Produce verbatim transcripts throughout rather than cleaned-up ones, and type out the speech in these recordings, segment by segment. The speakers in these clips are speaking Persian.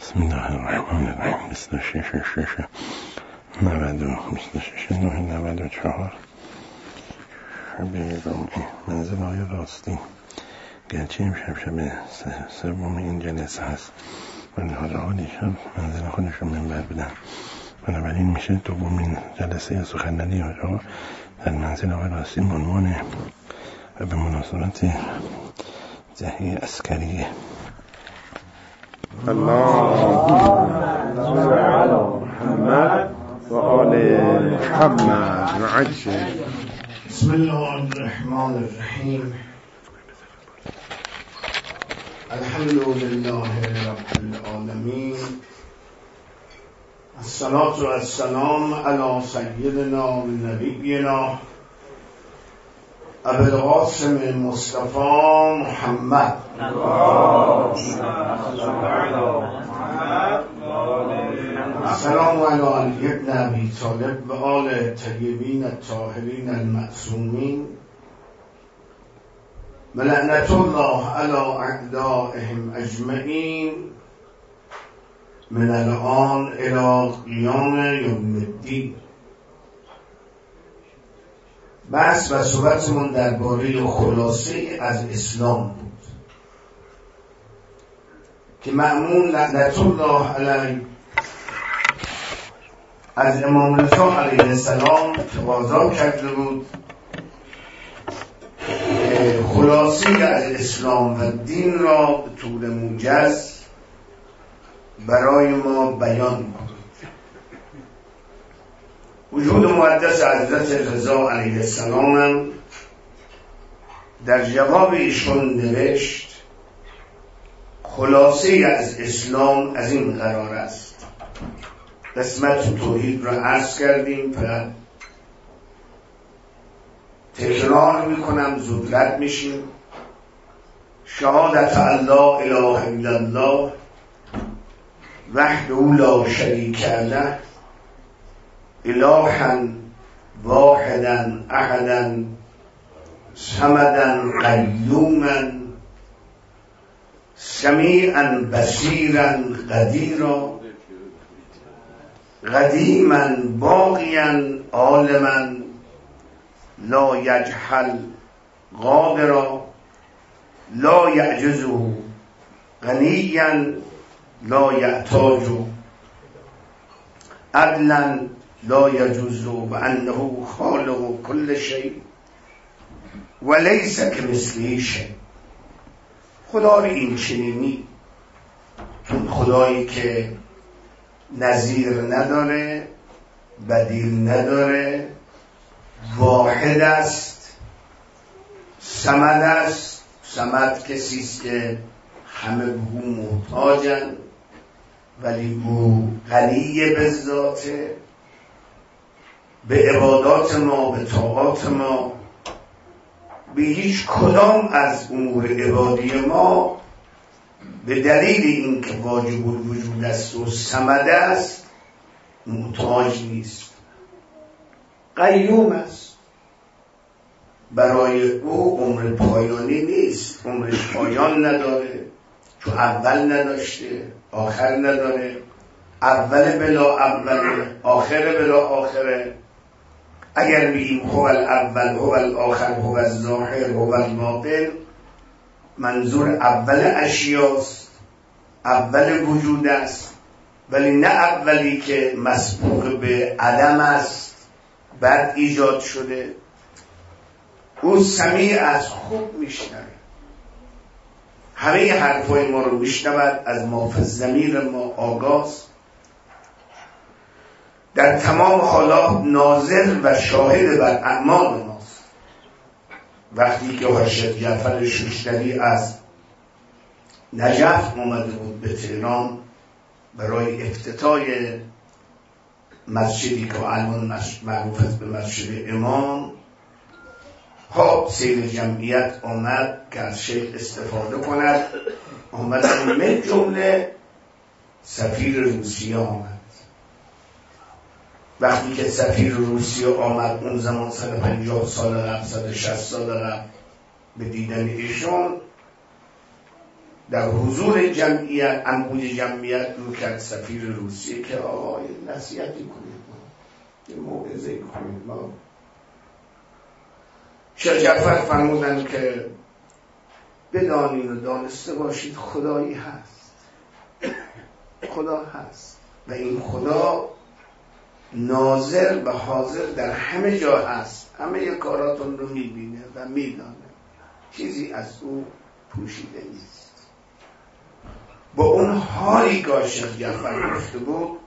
بسم الله الرحمن الرحیم. بیست و شش شش نود و بیست و شش نه نود و چهار شب جمعه. منزل آقای راستی گرچه امشب شب سوم این جلسه هست ولی حال حالی شب منزل خودشون منبر بدن، بنابراین میشه دومین جلسه سخنرانی آقا در منزل آقای راستی عنوانه و به مناسبت ضحیه عسکریه. اللهم صل علی محمد و آل محمد و عجل. بسم الله الرحمن الرحیم. الحمد لله رب العالمین. الصلاة و السلام علی سیدنا و نبینا ابو القاسم مصطفی محمد. السلام علی علی ابن ابی طالب و آل طیبین الطاهرین المعصومین و لعنت الله علی اعدائهم اجمعین من الان الی قیام یوم الدین. بحث و صحبتمون درباره خلاصه از اسلام بود که مأمون لعنت الله علیه از امام رضا علیه السلام تقاضا کرده بود خلاصه از اسلام و دین را به طور موجز برای ما بیان کنید. وجود مقدس حضرت رضا علیه السلام هم در جواب ایشون نوشت خلاصه از اسلام از این قرار است. قسمت توحید را عرض کردیم، فقط تکرار میکنم زود رد میشیم. شهادت الله اله الا الله وحده لا شریک له الها واحدا احدا صمدا قیوما سمیعا بصیرا قدیرا قدیما باقیا عالما لا یجهل قادرا لا یعجزه غنیا لا یحتاج عدلا لا یجوز و انه خالق کل شیء و لیس کمثله شیء. خدا این چنینی، اون خدایی که نظیر نداره، بدیل نداره، واحد است، صمد است. صمد کسی است که همه به او محتاجن ولی او غنی به ذاته. به عبادات ما، به طاعات ما، به هیچ کدام از امور عبادی ما به دلیل اینکه واجب الوجود است و صمد است محتاج نیست. قیوم است، برای او عمر پایانی نیست، عمرش پایان نداره، چون اول نداشته آخر نداره، اول بلا اوله آخر بلا آخره. اگر بگیم هو الاول هو الاخر هو الظاهر هو الباطن، منظور اول اشیاست، اول وجود است، ولی نه اولی که مسبوق به عدم است بعد ایجاد شده. او سمیع از خوب میشنوه، همه حرفای ما رو میشنود، از ما فی الضمیر ما آگاست، در تمام حالات ناظر و شاهد بر اعمال ماست. وقتی که حضرت جعفر شوشتری از نجف اومده بود به تهران برای افتتاح مسجدی که الان معروف است به مسجد امام، خب سیر جمعیت آمد که از شیخ استفاده کند. آمدن من جمله سفیر روسیه آمد. وقتی که سفیر روسیه آمد اون زمان صد و پنجاه سال قبل، صد و شصت سال قبل، به دیدن ایشون در حضور جمعیت انبوج جمعیت رو کرد سفیر روسیه که آقای نصیحتی کنید ما یه موعظه کنید ما. شیخ جعفر فرمودن که بدانید و دانسته باشید خدایی هست، خدا هست و این خدا ناظر و حاضر در همه جا هست، همه کاراتون رو میبینه و میدانه، چیزی از او پوشیده نیست. با اون حالی که شیخ جعفر گفته بود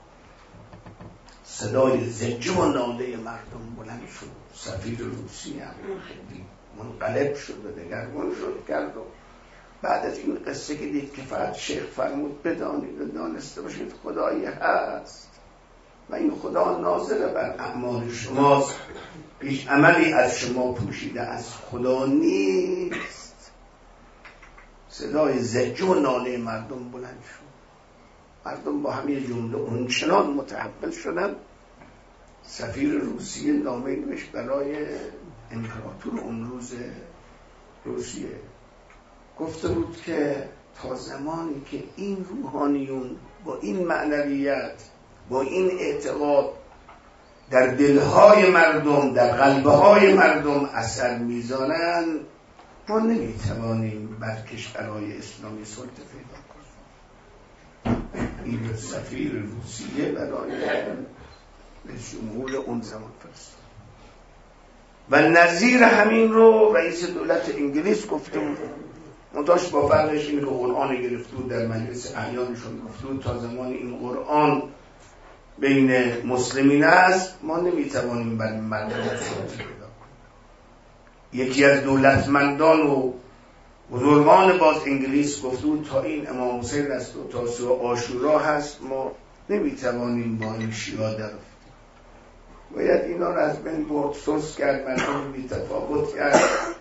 صدای زجه و ناله مردم بلند شد. سفیر روسی هم خیلی منقلب شد و دگرگون شد کرد و بعد از این قصه که دید که فقط شیخ فرمود بدانید و دانسته باشید خدایی هست و این خدا ناظر بر اعمال شماست، هیچ عملی از شما پوشیده از خدا نیست. صدای زجه و ناله مردم بلند شد. مردم با همه جمله اونچنان متحول شدن. سفیر روسیه نامه نوشت برای امپراتور اون روز روسیه، گفته بود که تا زمانی که این روحانیون با این معنویت با این اعتقاد در دلهای مردم در قلبهای مردم اثر میذارن ما نمیتوانیم بر کشورهای اسلامی سلطه پیدا کنیم. این سفیر روسیه برای رئیس جمهور اون زمان فرستاد و نظیر همین رو رئیس دولت انگلیس گفته بود. منتاش با فرقش اینه که قرآن گرفته بود در مجلس اعیانشون گفته بود تا زمان این قرآن بین مسلمین است ما نمیتوانیم بر مردم سلطه پیدا کنیم. یکی از دولتمندان و بزرگان باز انگلیس گفته بود تا این امام حسین است و تا سوی عاشورا هست ما نمیتوانیم با این شیعه در باید اینا رو از بین برد، سوس کرد، مردم بی تفاوت کرد،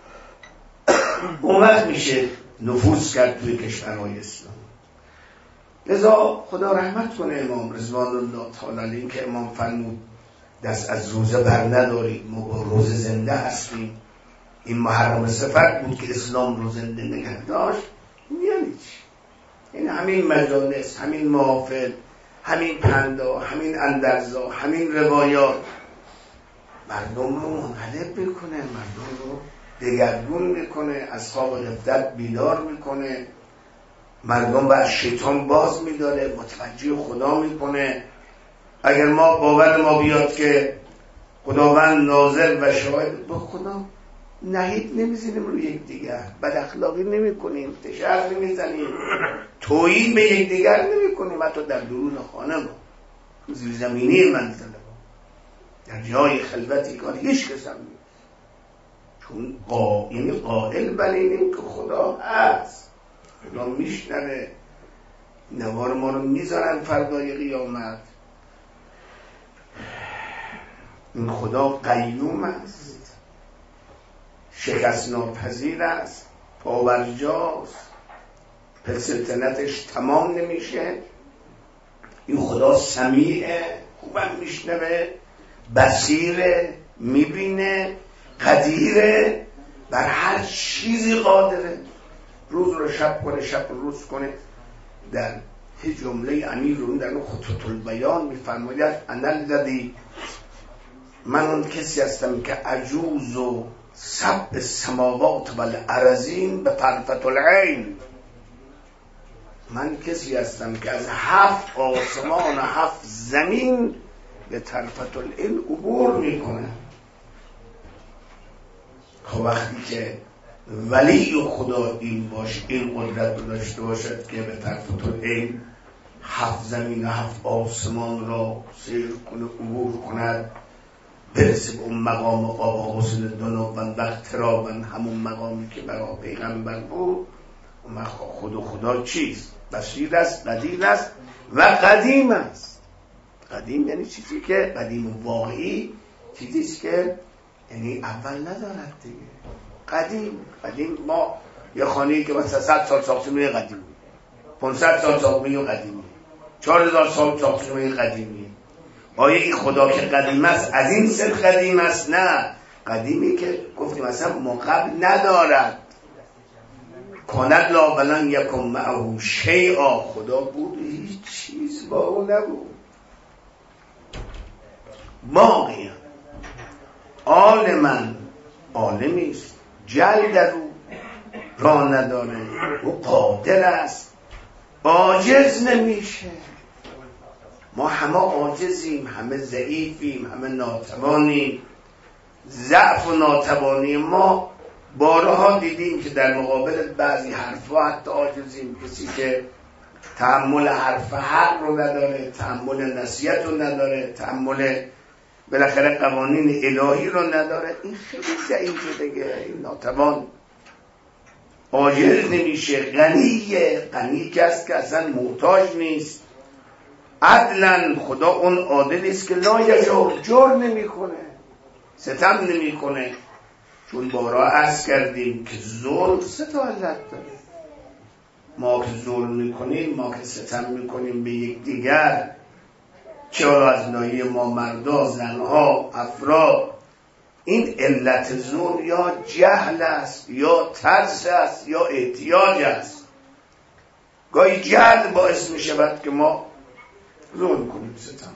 اون وقت میشه نفوذ کرد توی کشورهای اسلام. لذا خدا رحمت کنه امام رضوان الله تعالی علیه که امام فرمود دست از روزه بر ندارید، ما با روزه زنده هستیم. این محرم صفت بود که اسلام رو زنده نگه داشت. یعنی چی؟ این همین مجالس، همین محافل، همین پندا، همین اندرزا، همین روایات مردم رو منقلب میکنه، مردم رو دگرگون میکنه، از خواب غفلت بیدار میکنه، مردم رو از شیطان باز میداره، متوجه خدا میکنه. اگر ما باور ما بیاد که خداوند ناظر و شاهد، با خدا نهید نمیزنیم روی یک دیگر، بد اخلاقی نمی کنیم، تشر نمی زنیم، تویی به یک دیگر نمی کنیم، حتی در درون خانه ما تو زیر زمینی منزل ما در جای خلوتی کار هیچ کس هم نیست، چون قا... یعنی قائل بر اینیم که خدا هست، خدا میشنوه، نوار ما رو میذارن فردای قیامت. این خدا قیوم است، شکست ناپذیر است، پاورجاست، سلطنتش تمام نمیشه. این خدا سمیعه، خوبم میشنوه، بصیره، میبینه، قدیره، بر هر چیزی قادره، روز رو شب کنه، شب رو روز کنه. در یه جمله امیر رو در خطوط البیان میفرماید انا الذی، من اون کسی هستم که عجوز و سبع السماوات و الارضین به طرفة العین، من کسی هستم که از هفت آسمان و هفت زمین به طرفة العین عبور میکنه. خب وقتی که ولی خدا این باش، این قدرت رو داشته باشد که به طرفة العین هفت زمین و هفت آسمان را سیر کنه، عبور کند، برسه به اون مقام آقا حسن دنوبن و اقترابن، همون مقامی که برای پیغمبر بود، اون خود و خدا چیست؟ بصیر است، قدیر است و قدیم است. قدیم یعنی چیزی که قدیم واقعی، چیزیست که یعنی اول ندارد دیگه. قدیم قدیم ما یه خانه‌ای که مثلا صد سال ساخته میشه قدیمی، پانصد سال ساخته میشه قدیمی، چهار هزار سال ساخته میشه قدیمی. آیا این خدا که قدیم است از این سر قدیم است؟ نه، قدیمی که گفتیم مثلا ما قبل ندارد، کند لا ولن یکن معه شیئا، خدا بود هیچ چیز با او نبود. باقی عالمن عالمیست، جل در او را نداره، او قادر است، عاجز نمیشه. ما همه عاجزیم، همه ضعیفیم، همه ناتوانیم. ضعف و ناتوانی ما بارها دیدیم که در مقابل بعضی حرفا حتی عاجزیم. کسی که تحمل حرف حق رو نداره، تحمل نصیحت رو نداره، تحمل بالاخره قوانین الهی رو نداره، این خیلی ضعیفه دیگه، این ناتوان، عاجز نمیشه. غنیه، غنی کس که اصلا محتاج نیست. عدلا، خدا اون عادلی است که لا یجور، جور نمیکنه، ستم نمیکنه. چون بارها عرض کردیم که ظلم سه تا علت داره. ما که ظلم میکنیم، ما که ستم میکنیم به یک دیگر، چه از ناحیه ما مردا، زنها، افراد، این علت ظلم یا جهل است، یا ترس است، یا احتیاج است. گاهی جهل باعث می شود که ما ظلم کنیم، ستم.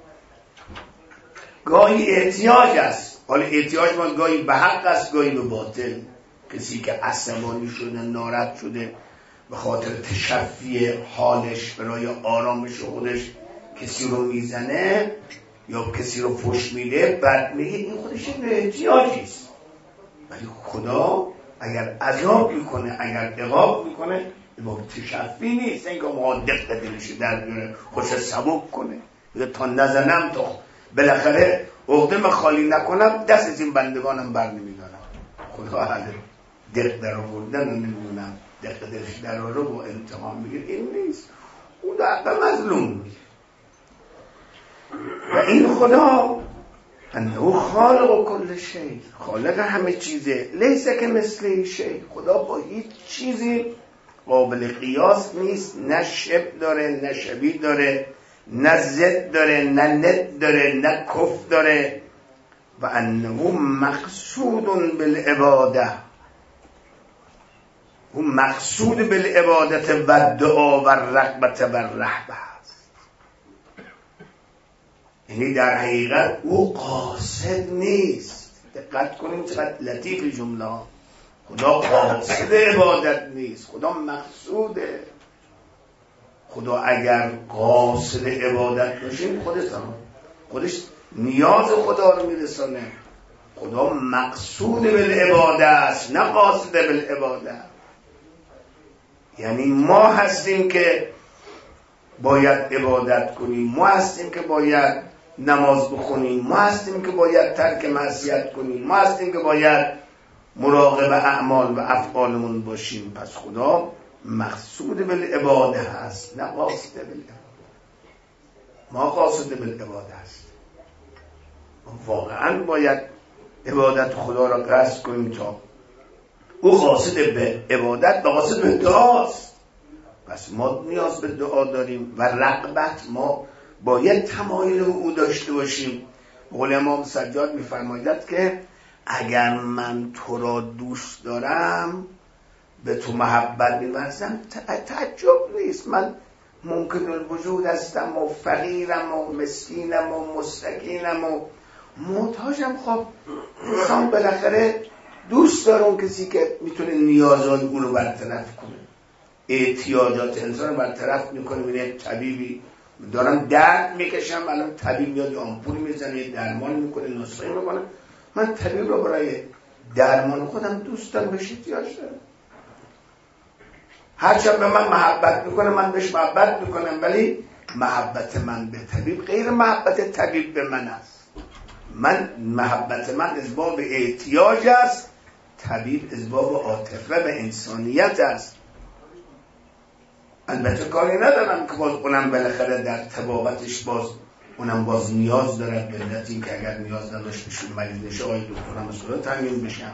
گاهی احتیاج است. حالا احتیاج ما گاهی به حق است، گاهی به باطل. کسی که عصبانی شده، ناراحت شده، به خاطر تشفی حالش برای آرامش خودش کسی رو میزنه یا کسی رو فحش میده، بعد میگه این خودش این احتیاجی است. ولی خدا اگر عذاب میکنه، اگر عقاب میکنه، با تشفی نیست. اینکه ما دقت دلش در بیاره، خوش سبک کنه، میگه تا نزنم، تا بالاخره عقدم خالی نکنم، دست از این بندگانم بر نمیدارم. خدا حاله دق در آوردن رو نمیدونم، دق دلش در رو با انتقام میگه، این نیست. اون در مظلوم میگه. و این خدا انه خالق کل شی، خالق همه چیزه. لیسه که مثل شی، خدا با هیچ چیزی قابل قیاس نیست. نه شب داره، نه شبیه داره، نه ضد داره، نه ند داره، نه کف داره. و انه مقصود بالعباده، اون مقصود بالعبادت و دعا و رغبت و رهبه است. یعنی در حقیقت او قاصد نیست. دقت کنیم چقدر لطیف جمله. خدا قاصد عبادت نیست، خدا مقصوده. خدا اگر قاصد عبادت باشیم، خودش خودش نیاز خدا رو میرسانه. خدا مقصود بالعباده است، نه قاصد بالعباده. یعنی ما هستیم که باید عبادت کنیم، ما هستیم که باید نماز بخونیم، ما هستیم که باید ترک معصیت کنیم، ما هستیم که باید مراقب اعمال و افعالمون باشیم. پس خدا مقصود بالعباده هست، نه قاصد بالعباده. ما قاصد بالعباده هست. واقعا باید عبادت خدا را قصد کنیم تا او قاصد به عبادت و قاصد به دعاست. پس ما نیاز به دعا داریم و رغبت، ما باید تمایل او داشته باشیم. قول امام سجاد می‌فرماید که اگر من تو را دوست دارم، به تو محبت می‌ورزم، تعجب نیست. من ممکن الوجود هستم و فقیرم و مسکینم و مستکینم و محتاجم. خب انسان بالاخره دوست داره اون کسی که میتونه نیازهای اون رو برطرف کنه، احتیاجات انسان رو برطرف میکنه. میره طبیبی، دارم درد میکشم، الان طبیب میاد آمپول میزنه، درمان میکنه، نسخه میکنه. من طبیب رو برای درمان خودم دوست دارم، بهش احتیاج دارم. هرچند به من محبت میکنه، من بهش محبت میکنم، ولی محبت من به طبیب غیر محبت طبیب به من است. من محبت من از باب احتیاج است، طبیب از باب عاطفه و انسانیت است. البته کاری ندارم که باز اونم بالاخره در طبابتش باز اونم باز نیاز دارد به علتی که اگر نیاز نداشت بشون مریض نشه، آقای دکترم مسئول تامین بشم.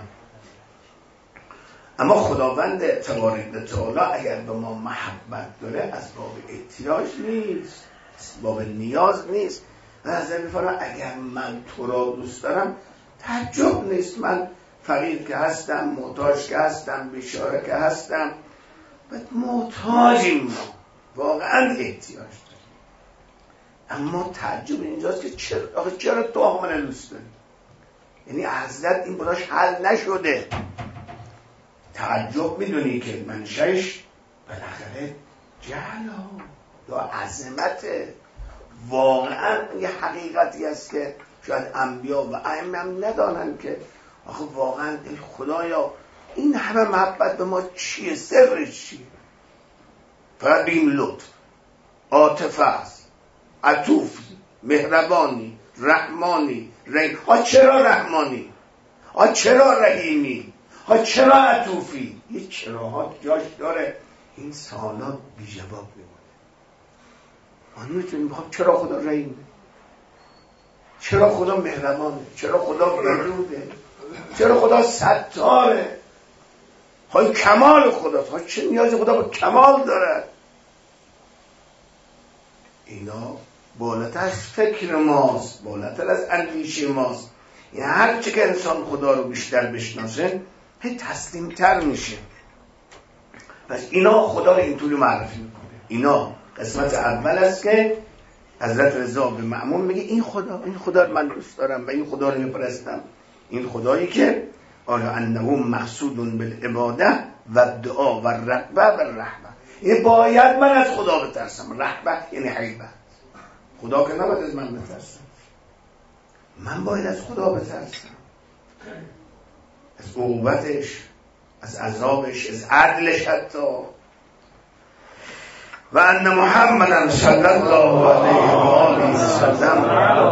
اما خداوند تبارک و تعالی اگر به ما محبت داره، از باب احتیاج نیست، از باب نیاز نیست. نظر می‌فرماید اگر من تو را دوست دارم، تعجب نیست. من فقیر که هستم، محتاج که هستم، بیچاره که هستم، باید محتاجیم، ما واقعا احتیاج داریم. اما تعجب اینجاست که چرا آخه چرا تو من دوست داری؟ یعنی حضرت این براش حل نشده. تعجب میدونی که منشأش بالاخره جهل یا عظمت. واقعا یه حقیقتی است که شاید انبیا و ائمه هم ندانن که آخه واقعا ای خدایا این همه محبت به ما چیه؟ سرش چیه؟ فقط بگیم لطف، عاطفه است، عطوفی، مهربانی، رحمانی، رحیم. ها چرا رحمانی؟ ها چرا رحیمی؟ ها چرا عطوفی؟ یه چراها جاش داره. این سوالات بی جواب میمونه. ما نمیتونیم بخوام چرا خدا رحیمه؟ چرا خدا مهربانه؟ چرا خدا ودوده؟ چرا خدا ستاره؟ های کمال خداست. ها چه نیازی خدا به کمال داره؟ اینا بالاتر از فکر ماست، بالاتر از اندیشه ماست. یعنی هر چه که انسان خدا رو بیشتر بشناسه هی تسلیم تر میشه. پس اینا خدا رو اینطوری معرفی میکنه. اینا قسمت اول است که حضرت رضا به مأمون میگه این خدا، این خدا رو من دوست دارم و این خدا رو میپرستم. این خدایی که آره انه مقصود بالعباده و دعا و رغبه و رحمه. این باید من از خدا بترسم. رحمه یعنی حیبت. خدا که نباید از من بترسم، من باید از خدا بترسم، از عقوبتش، از عذابش، از عدلش حتی. و ان محمدا صلی الله علیه و آله وسلم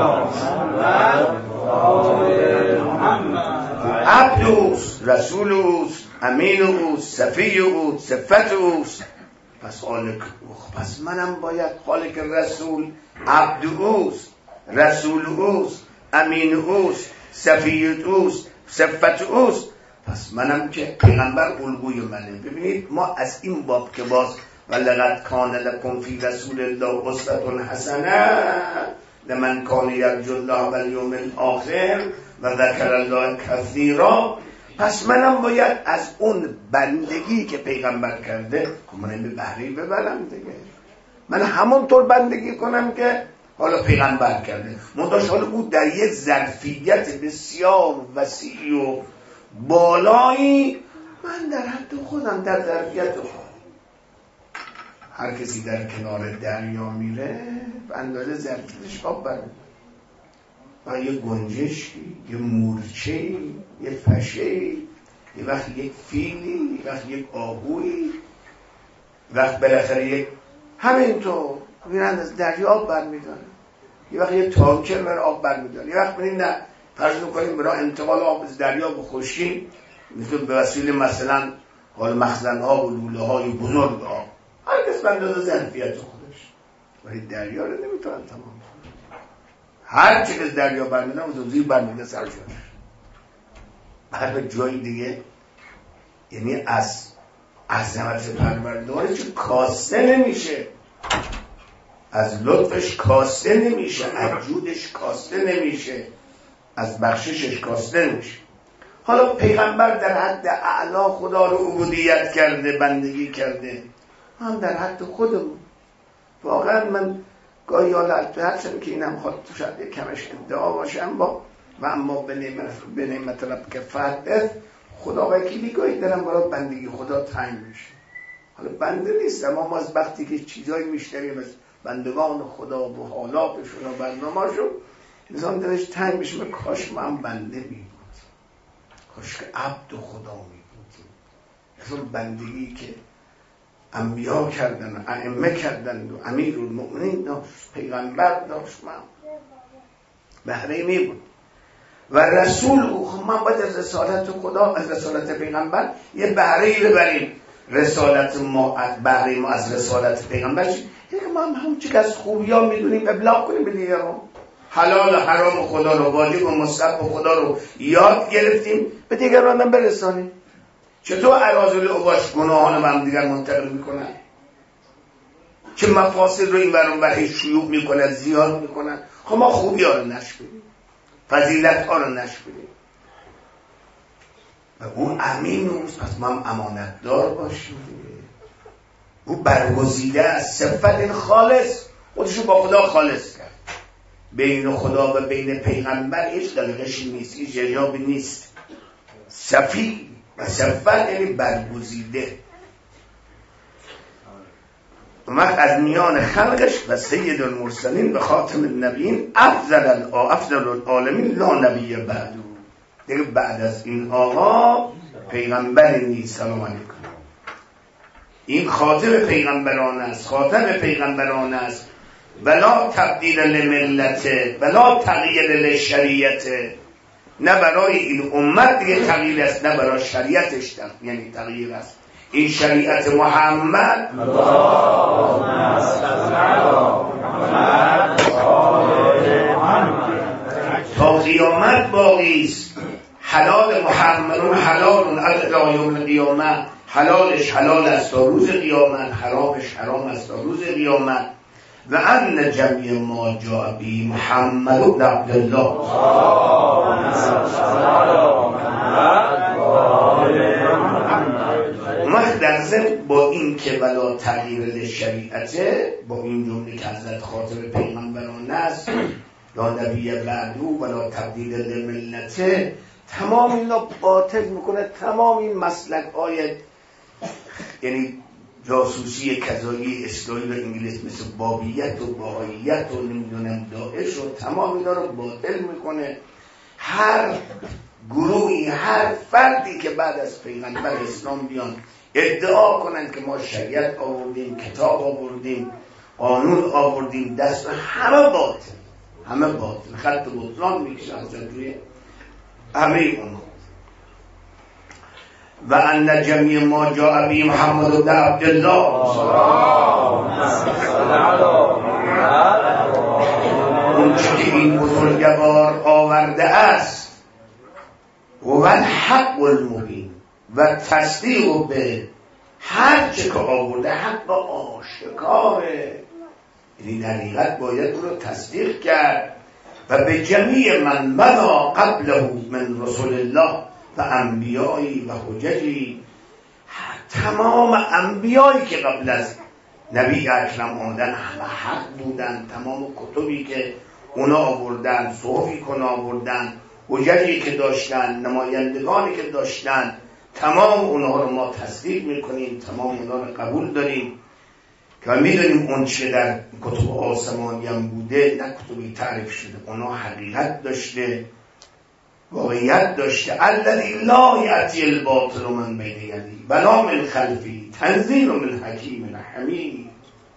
عبد اوست، رسول اوست، امین اوست، صفی اوست، صفت اوست. پس خالق، پس منم باید خالق رسول عبد اوست، رسول اوست، امین اوست، صفی اوست، صفت اوست. پس منم که پیغمبر الگوی منه. ببینید ما از این باب که باز ولقد کان لکم فی رسول الله اسوة حسنه لمن کان یرجو الله والیوم الاخر و ذکر الله کثیرا. پس منم باید از اون بندگی که پیغمبر کرده من به بهره ببرم دیگه. من همونطور بندگی کنم که حالا پیغمبر کرده. منتها حالا بود در یک ظرفیت بسیار وسیع و بالایی، من در حد خودم، در ظرفیت خودم. هر کسی در کنار دریا میره به اندازه ظرفیتش آب برمی‌داره. و یه گنجشی، یه مورچه‌ای، یه پشه‌ای، یه وقت یک فیلی، یه وقت یک آهویی، وقت بالاخره یک همینطور میرن از دریا آب برمی‌داره. یه وقت یه تانکر بر آب برمی‌داره. یه وقت می‌بینیم نه فرض می‌کنیم برای انتقال آب از دریا به خشکی مثل به وسیله مثلا حال مخزن‌ها و لوله‌های بزرگ آب، هر کس به اندازه ظرفیت خودش. ولی دریا رو نمی‌تونن تمام کنن. هر چی از دریا برمی‌داره اون زیر برمی‌ده سر جاش. هر به جای دیگه، یعنی از عظمت پروردگار چه کاسته نمیشه، از لطفش کاسته نمیشه، از جودش کاسته نمیشه، از بخششش کاسته نمیشه. حالا پیغمبر در حد اعلا خدا رو عبودیت کرده، بندگی کرده، هم در حد خودمون. واقعا من گاهی حالت هرچند که اینم خواهد تو شاید کمش ادعا باشم با و اما به نعمت, به نعمت رب که فردت خدا وکیلی گاهی دارم برای بندگی خدا تنگ میشه. حالا بنده نیستم، اما از وقتی که چیزایی میشتریم از بندگان خدا و حالاتشون و برنامه‌شون انسان دلش تنگ میشه. کاش من بنده می بود، کاش که عبد خدا می بودیم. اصلا بندگی که انبیا کردن و ائمه کردن و امیرالمؤمنین داشت، پیغمبر داشت، من بهره می بود. و رسول او، من باید از رسالت خدا، از رسالت پیغمبر یه بهره‌ای ببریم. رسالت ما، بهره ما از رسالت پیغمبر چی؟ یعنی ما هم همون چی که از خوبی‌ها میدونیم ابلاغ کنیم به دیگران. حلال و حرام خدا رو، واجب و مستحب خدا رو یاد گرفتیم، به دیگران هم برسانیم. چطور اراذل اوباش گناهان هم دیگر منتقل میکنن؟ چه مفاسد رو این برون برای شیوع میکنن، زیاد میکنن. خب ما خوبی ها رو نشر بدیم، فضیلت ها رو نشر بدیم. و اون امین اوست، پس ما هم امانت دار باشیم. او برگزیده از صفت خالص خودشو با خدا خالص کرد. بین خدا و بین پیغمبر هیچ دلقشی نیست، هیچ حجابی نیست. صفی و صفت یعنی برگزیده. اومد از میان خلقش و سید المرسلین و خاتم النبیین افضل افضل العالمین لا نبی بعد. دیگه بعد از این آقا پیغمبر نیست. سلام علیکم. این خاتم پیغمبران است، خاتم پیغمبران است. ولا تبدیل لملت ولا تغییر لشریعت. نه برای این امت دیگه تغییر است، نه برای شریعتش یعنی تغییر است. این شریعت محمد تا قیامت باقی است. حلال محمد حلال الی یوم القیامه، حلالش حلال است تا روز قیامت، حرامش حرام است تا روز قیامت. و ان جمعی ما جاء بی محمد بن عبدالله وقت در ضمن با این که ولا تغییر لشریعته، با این جمله که حضرت خاتم پیغمبران است یا نبی بعدو ولا تبدیل لملته، تمام اینا باطل میکنه. تمام این مسلک های یعنی جاسوسی کذایی اسرائیل و انگلیس مثل بابیت و بهاییت و نمیدونم داعش و تمام اینا رو باطل میکنه. هر گروهی، هر فردی که بعد از پیغمبر اسلام بیان ادعا کنند که ما شریعت آوردیم، کتاب آوردیم، قانون آوردیم، دست همه باطل، همه باطل، خط بطلان میکشن از روی همه اونها. و ان جمعی ما جاء بی محمد بن عبدالله اون چه که این بزرگوار آورده است و الحق المبین و تصدیق به هر چه که آورده حق آشکاره، یعنی در حقیقت باید اون رو تصدیق کرد. و به جمیع من مضا قبله من رسول الله و انبیایی و حججی، تمام انبیایی که قبل از نبی اکرم آمدن همه حق بودن. تمام کتبی که اونا آوردن، صحفی که اونا آوردن، حججی که داشتن، نمایندگانی که داشتن، تمام اونها رو ما تصدیق میکنیم، تمام اونها رو قبول داریم که میدونیم اون چه در کتب آسمانی هم بوده نه کتبی تعریف شده، اونا حقیقت داشته، واقعیت داشته. الذی لا یأتی الباطل من بین یدی ولا من خلفی تنزیل من حکیم حمید.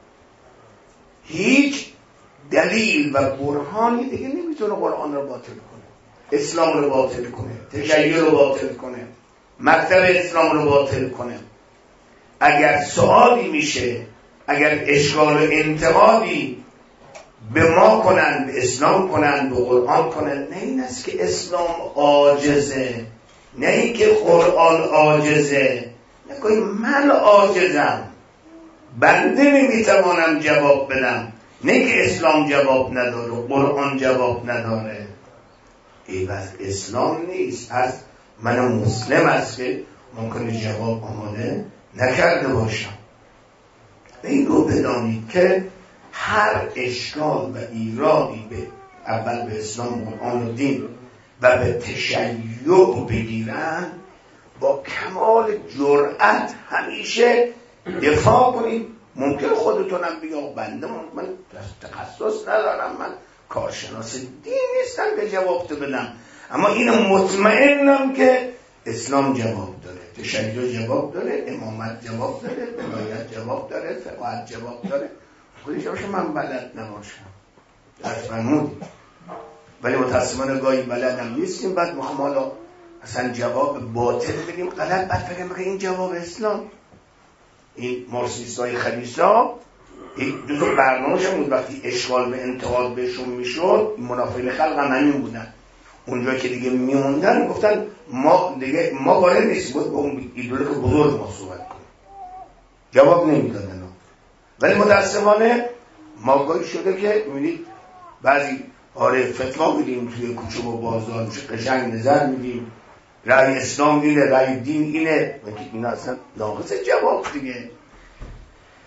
هیچ دلیل و برهانی دیگه نمیتونه قرآن رو باطل کنه، اسلام رو باطل کنه، تشیع رو باطل کنه، مکتب اسلام رو باطل کنه. اگر سوالی میشه، اگر اشکال و انتقادی به ما کنن، به اسلام کنن، به قرآن کنن، نه این است که اسلام عاجزه، نه این که قرآن عاجزه، نه که من عاجزم، بنده نمیتوانم جواب بدم، نه که اسلام جواب نداره، قرآن جواب نداره. ای بس اسلام نیست، از من مسلم است که ممکنه جواب آماده نکرده باشم. این رو بدانید که هر اشکال و ایرادی به اول به اسلام، قرآن و دین و به تشیع بگیرن، با کمال جرأت همیشه دفاع کنید. ممکن خودتونم بگید بنده من تخصص ندارم، من کارشناس دین نیستم که جواب تو بدم، اما اینو مطمئنم که اسلام جواب داره، تشیع جواب داره، امامت جواب داره، ولایت جواب داره، فقاهت جواب داره. خودش باشه من بلد نباشم درست فرمودید، ولی متاسفانه گاهی بلدم نیستیم، بعد میخوام حالا اصلا جواب باطل بگیم غلط، بعد فکر میکنم این جواب اسلام. این مارکسیستای خلیسا دو تا برنامه‌شون بود، وقتی اشکال به انتقاد بهشون میشد منافع خلق هم همین بودن، اونجا که دیگه میموندن گفتن ما دیگه ما وارد نیستیم، بود با اون ایدئولوژی بزرگ ما صحبت کنیم، جواب نمیدادن. ولی متاسفانه ما گاهی شده که میبینید بعضی آره فتوا میدیم توی کوچه و بازار، میشه قشنگ نظر میدیم، رأی اسلام اینه، رأی دین اینه، ولی اینا اصلا ناقص جواب دیگه.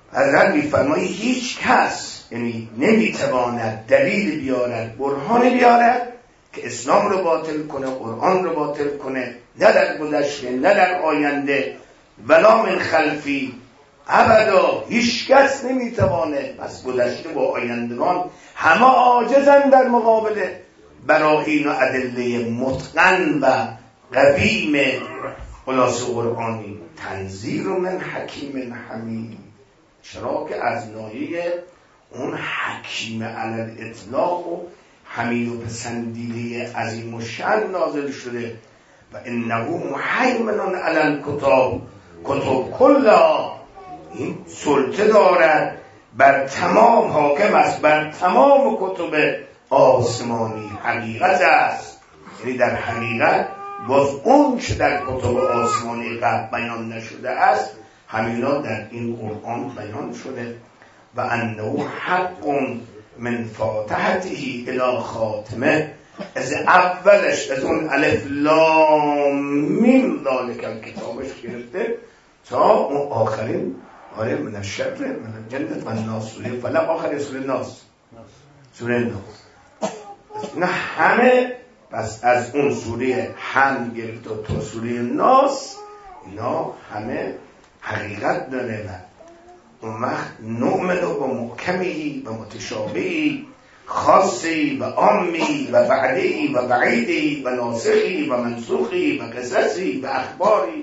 حضرت می‌فرماید هیچ کس یعنی نمیتواند دلیل بیارد، برهان بیارد که اسلام رو باطل کنه، قرآن رو باطل کنه، نه در گذشته نه در آینده، ولا من خلفی، ابدا هیچ کس نمیتوانه. پس گذشته و آیندگان همه عاجزن در مقابل براهین و ادله متقن و قویم خلاص قرآنی. تنزیل من حکیم حمید، چرا که از ناحیه اون حکیم علی الاطلاق و حمید و پسندیده عظیم و شأن نازل شده. و انه مهیمن علی الکتاب، کتب کلها، این سلطه دارد بر تمام، حاکم است بر تمام کتب آسمانی. حقیقت است، یعنی در حقیقت باز اون چه در کتب آسمانی قبل بیان نشده است همینا در این قرآن بیان شده. و انه حق من فاتحته الی خاتمه، از اولش از اون الف لام میم ذالک الکتابش گرفته تا اون آخرین آره من الشر من الجنة من الناس، سوره فلق آخر سوره ناس، سوره ناس. نه همه پس از اون سوره حمد گرفته تا سوره ناس اینا همه حقیقت داره. و اون وقت نؤمن با محکمی و متشابهی، خاصی و عامی و بعدی و بعیدی و ناسخی و منسوخی و قصصی و اخباری.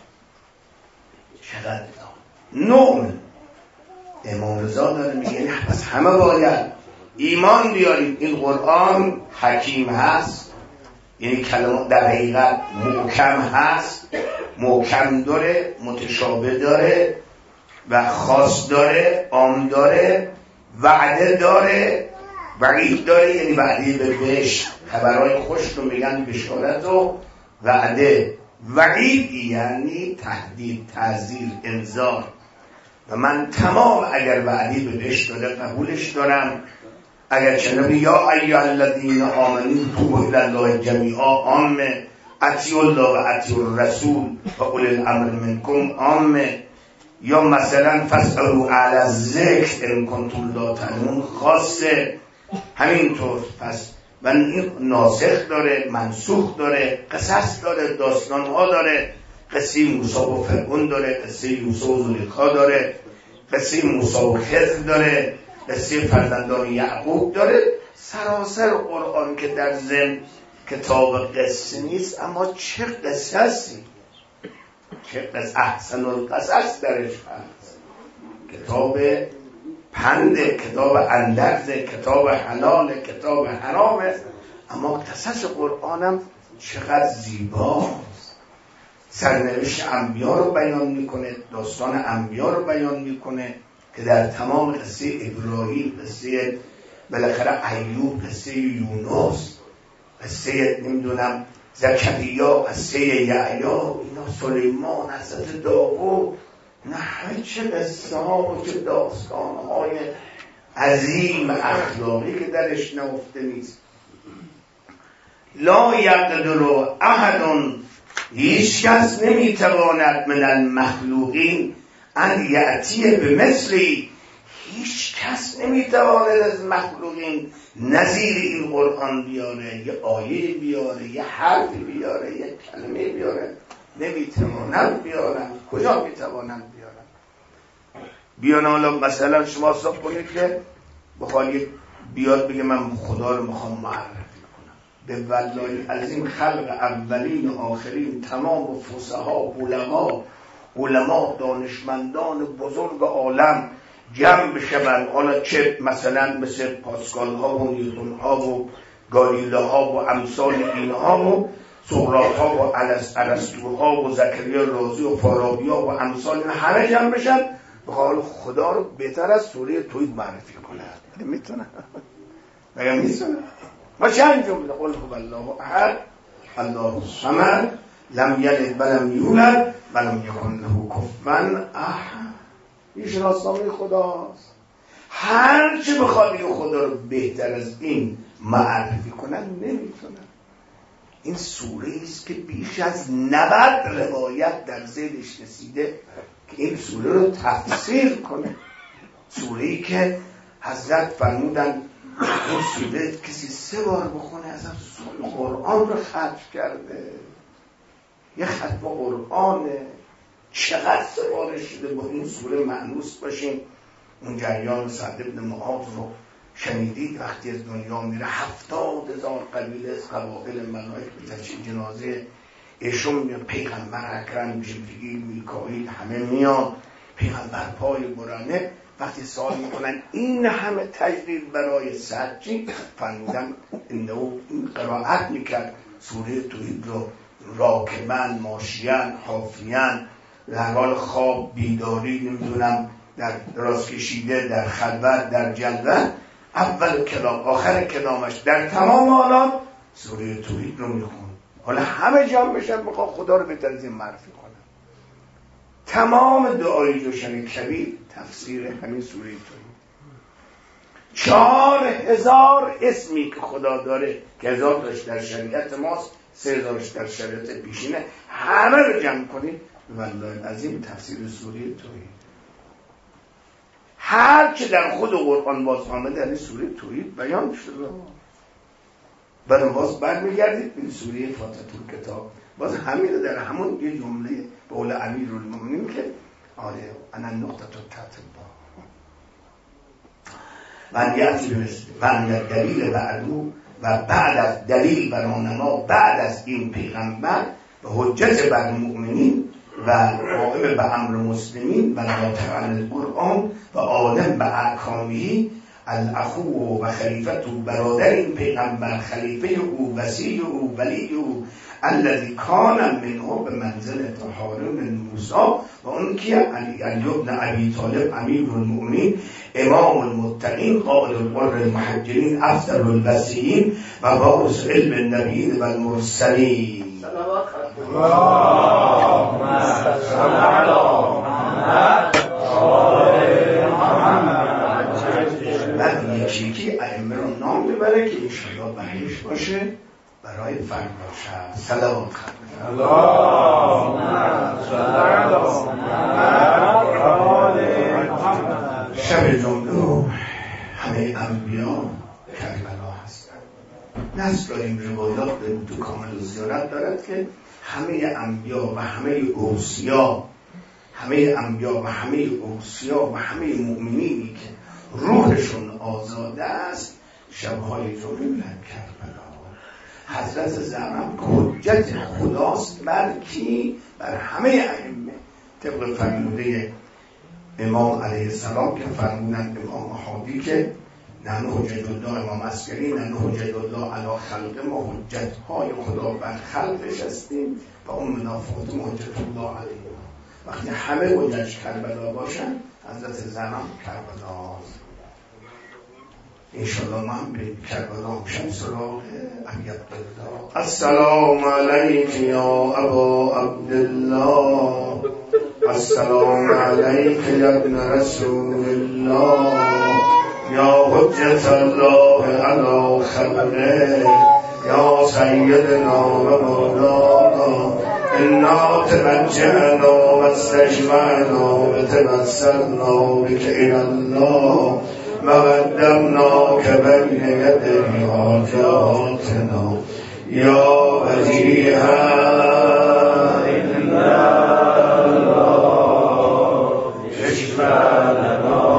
چقدر نؤمن امام رضا داره میگه پس همه باید ایمان بیاریم این قرآن حکیم هست، یعنی کلمات در حقیقت محکم هست، محکم داره، متشابه داره و خاص داره، عام داره، وعده داره، وعید داره، یعنی وعده به بهشت، خبرهای خوش رو میگن بشارت و وعده، وعید یعنی تهدید، تعزیر، انذار. و من تمام اگر وعده به بهشت داده قبولش دارم، اگر چنین یا ایها الذین آمنوا توبوا الی الله جمیعا عامه، اطیعوا الله و اطیعوا الرسول و اولی الامر منکم عامه، یا مثلا فاسألوا اهل الذکر ان کنتم لا تعلمون خاصه. همینطور پس من این ناسخ داره، منسوخ داره، قصص داره، داستان ها داره، قصه موسی و فرعون داره، قصه یوسف و زلیخا داره، قصه موسی و خضر داره، قصه فرزندان یعقوب داره. سراسر قرآن که در ضمن کتاب قصه نیست، اما چه قصصی، چه قصص، احسن القصص درش هست. کتاب پند، کتاب اندرز، کتاب حلال، کتاب حرامه، اما قصص قرآنم چقدر زیباست. سرنوشت انبیا رو بیان میکنه، داستان انبیا رو بیان میکنه که در تمام قصه ابراهیم، قصه بالاخره ایوب، قصه یونس، قصه نمیدونم زکریا، قصه یحیی، اینا سلیمان، حضرت داوود، نه همه چه قصه ها و چه داستان های عظیم اخلاقی که درش نهفته نیست. لا یقدر احد، هیچ کس نمیتواند من المخلوقین ان یأتی بمثلی، هیچ کس نمیتواند از مخلوقین نظیر این قرآن بیاره، یه آیه بیاره، یه حرف بیاره، یه کلمه بیاره. نمیتوانند بیارن. کجا میتوانند بیارن؟ بیان حالا مثلا شما حساب کنید که بخواهید بیاد بگه من خدا رو میخوام معرفی کنم، به والله العظیم خلق اولین و آخرین تمام فصحا، علما علما دانشمندان بزرگ عالم جمع بشن، حالا چه مثلا مثل پاسکال ها و نیوتن ها و گالیله ها و امثال اینها و سقراط ها و ارسطو ها و زکریا رازی و فارابی ها و امثال این همه جمع بشن بخواه خدا رو بهتر از سوره توحید معرفی کنه. میتونه؟ مگه میتونه؟ ما چند جمله قل هو الله احد الله الصمد لم یلد ولم یولد ولم یکن له کفوا احد. این شناسنامه خداست. هر چه بخواد این خدا رو بهتر از این معرفی کنن نمیتونن. این سوره است که بیش از نود روایت در ذیلش رسیده که این سوره رو تفسیر کنه. سوره‌ای که حضرت فرمودن این سوره کسی سه بار بخونه اصلا سوره قرآن رو ختم کرده. یه ختم قرآنه. چقدر سه بار شده با این سوره مأنوس باشیم. اون جریان سعد بن معاذ رو شنیدید وقتی از دنیا میره هفتاد هزار قبیله از قبایل ملائک به تشییع جنازه ایشون میاد، پیغمبر اکرم جبرئیل میکائیل همه میان، پیغمبر پای برهنه. وقتی سوال میکنن این همه تجلیل برای سجی، فرمودن اینه این قرائت میکرد سوره توحید رو راکبن، ماشیان، حافیان، در حال خواب، بیداری، نمیدونم در دراز کشیده، در خلوت، در جلوه، اول کلام آخر کلامش در تمام حالات سوره توحید رو میخون. حالا همه جا بشن بخواه خدا رو به تنظیم معرفی کنن. تمام دعای جوشن کبیر تفسیر همین سوره توحید. چهار هزار اسمی که خدا داره که هزار داشت در شریعت ماست، سه هزارش در شریعت پیشینه، همه رو جمع کنید والله العظیم تفسیر سوره توحید. هر چه در خود قرآن باز آمده در این سوره توحید بیان شده. بعد باز برمیگردید به سوره فاتحه کتاب، باز همین در همون یه جمله به قول امیرالمومنین که آره انا نقطه تطبیق من یأتی بمثل من دلیل بعدو و بعد از دلیل برای ما بعد از این پیغمبر به حجت بر مؤمنین و قائم به امر مسلمین و ناطق عن القرآن و عالم به احکامه الاخو و خلیفت او، برادر این پیغمبر، خلیفه او، وصی او، ولی او، الذی کان منه به منزلت هارون موسی و اون که علی ابن ابی طالب امیر المؤمنین امام المتقین قائد القر المحجرین افضل الوصیین و وارث علم النبیین و المرسلین. اللهم صل علی محمد. بعد یکی که ائمه رو نام ببره که انشاءالله بهش باشه برای فردا شب. سلام اللهم صل علی محمد. شب جمعه همه انبیا کربلا هستن. نص داریم روایات به تو کامل و زیارت دارد که همه انبیا و همه اوصیا همه انبیا و همه اوصیا و همه مؤمنینی که روحشون آزاده است شبهای جمعه میرن کربلا. حضرت زهرا حجت خداست بر کی؟ بر همه ائمه طبق فرموده امام علیه السلام که فرمودن امام هادی که نحن حجت الله امام عسکری نحن حجت الله علی خلق ما، حجت های خدا بر خلقش هستیم و امنا فاطمه حجت الله علیه. وقتی همه حجتش کربلا باشن حضرت زهرا کربلاست. انشاءالله ما هم به کربلا میشم سراغ ابی عبدالله. السلام علیک یا ابا عبدالله، السلام علیک یا ابن رسول الله، یا حجت الله علی خلقه، یا سیدنا و مولانا، انا توجهنا و استشفعنا و توسلنا بک الی الله مقدمنا که بین یدی حاجاتنا یا وجیها الا الله اشفع لنا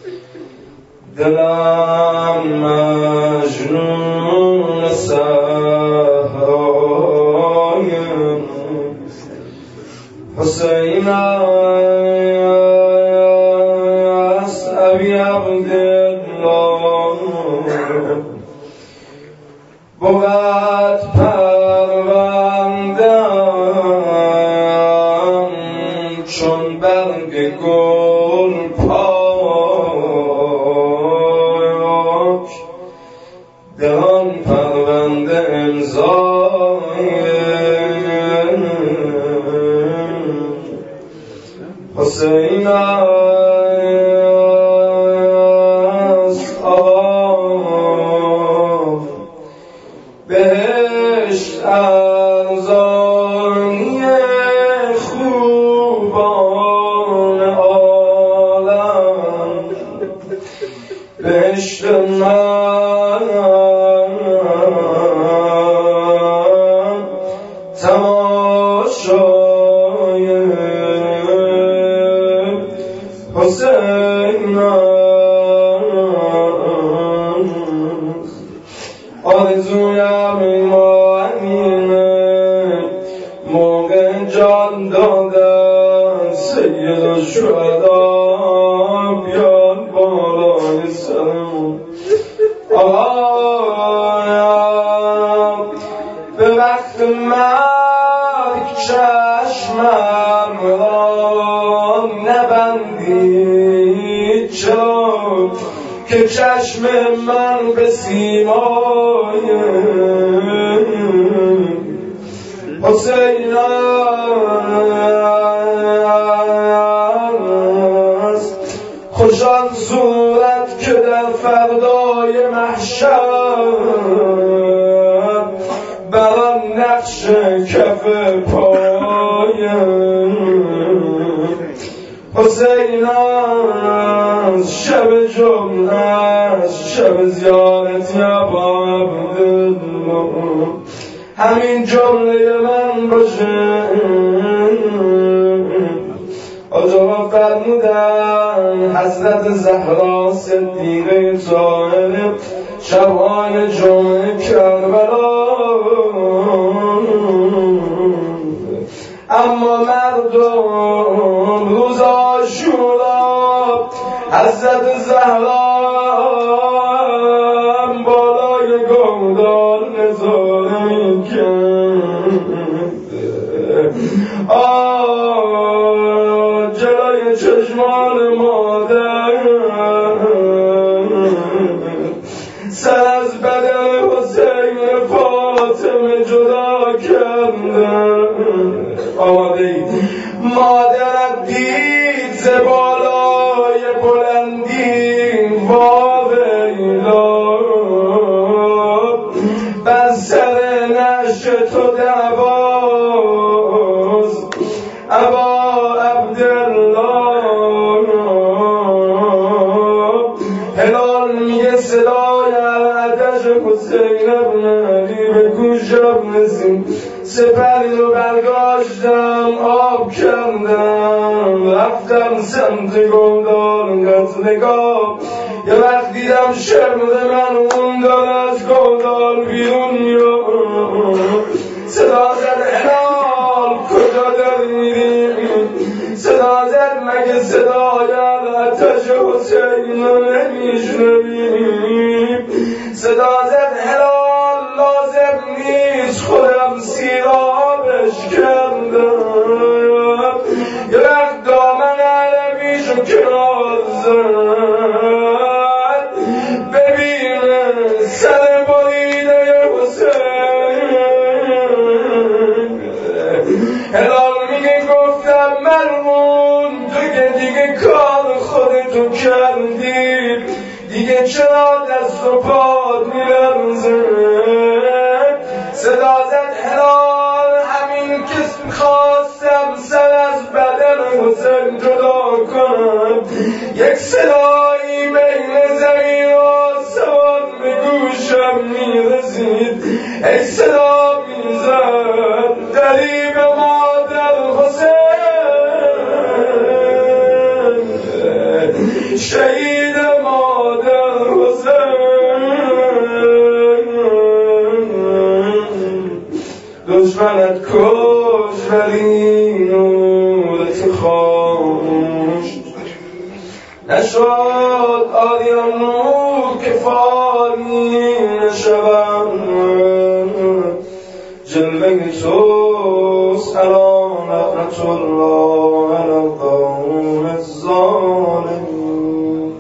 دلم مجنون سر حسین است ابی عبدالله بود پروندم چون برگ گل پاک دهان پرونده امضای حسین است آقا بهشت ارزانی خوبان عالم بهشت من تماشای حسین آرزویم ایمانیه موقع جان دادن سید الشهدا بیاد بالای سرمون آقایم به وقت مرگ چشمم را نبندید چرا که چشم من به سیمای حسین است خوشان صورت که در فردای محشر بران نقش کف پای حسین است شب جمعه است شب زیارت ابا عبدالله همین جمله من باشه آجا فرمودن حضرت زهرا صدیقه طاهره شبان جمعه کربلا اما مردم روز عاشورا حضرت زهرا بالای گودال نظاره میکرد آه جلوی چشمان مادر سر از بدن حسین فاطمه جدا کردن آماده مادرت دید ز بالای بلندی واویلا بر سر نعش تو دعواز ابا عبدالله هلال میگه صدای آتش حسین ابن علی به گوشم رسید سپری رو برداشتم آب کردم رفتم سمت گودال نگاه یه وقت دیدم شمر من اون داره از گودال بیرون میاد صدا زد هلال کجا داری میری صدا زد مگه صدای آتش حسین رو نمیشنوی صدا زد هلال لازم نیست خودم سیرابش کردم یه وقت دامن علویشو کنار زد ببینه سر بریده حسین هلال میگه گفتم مرمون تو که دیگه کار خودتو کردی دیگه چرا دست و پاد میلرزه صدا زد هلال همین که خواستم سر از بدن حسین جدا کنم یک صدایی بین زمین و آسمان به گوشم میرسید یک صدا میزد دریب مادر حسین شهید مادر حسین دشمنت کش ولی خاموش نشد آدیان نور که فانی نشوم جلوه توست الان لعنت الله علی القوم الظالمین.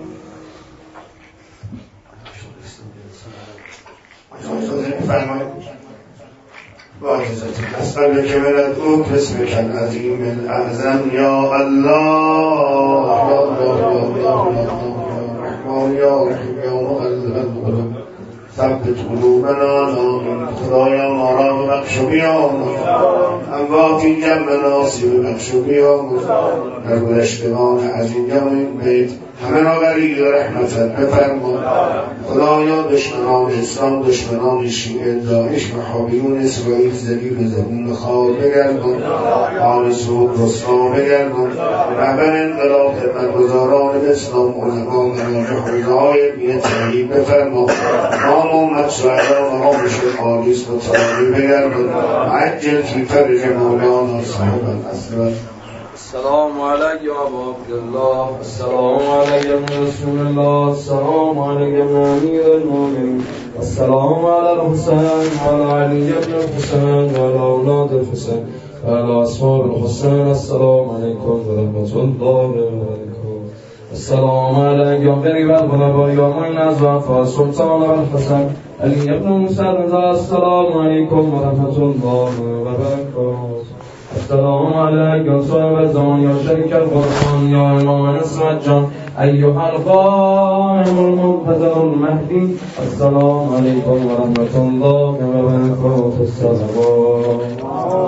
با اجازتون اسألک ولدعوک باسمک العظیم الاعظم یا الله یا الله یا رحمان یا رحیم یا مقلب القلوب ثبت قلوبنا آمین. خدایا ما را ببخش و بیامرز، امواتی جمعنا سی ببخش و بیامرز. در گذشتگان عزیزان این بیت همه را غریق رحمتت بفرما. خدایا دشمنان اسلام، دشمنان شیعه، داعش و حامیون اسرائیل ذلیل و زبون خار بگردان، آل سوق رسوا بگردان. رهبر انقلاب خدمتگزاران اسلام، علما و مراجعهای بیت تحریک بفرما. نام امت شهدا و آمش خالص و تراوی بگردان. عجل فی فرج مولانا صاحب الاسرار. السلام علیک یا ابا عبدالله، السلام علیک یا رسول الله، السلام علیک یا امیر المؤمنین، السلام علی الحسین و علی علی ابن الحسین و علی اولاد الحسین و علی اصحاب الحسین. السلام علیکم و رحمت الله و برکاته. السلام علیک یا قریب الغربا یا معین از وفا سلطان الحسین علی ابن موسی رضا. السلام علیکم و رحمت الله و برکاته. السلام علیک یا صاحب الزمان یا شریک القرآن یا امام نصرت جان ایها القائم المنتظر المهدی. السلام علیکم و رحمت الله و برکاته. السلام